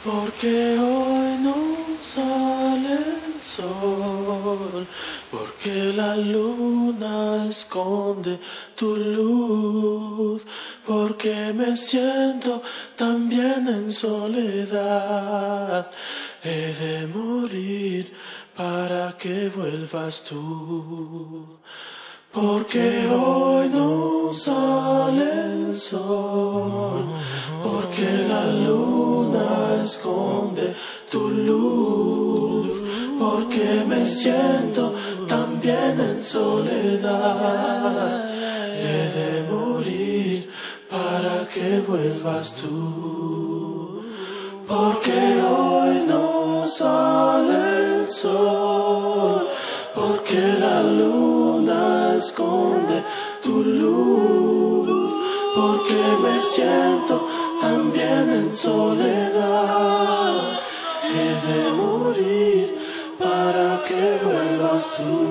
Porque hoy no sale el sol, porque la luna esconde tu luz, porque me siento también en soledad. He de morir para que vuelvas tú. Porque hoy no sale el sol, porque la luna esconde tu luz, porque me siento también en soledad. He de morir para que vuelvas tú. Porque hoy no sale el sol, porque la luna esconde tu luz, porque me siento también en soledad. He de morir para que vuelvas tú.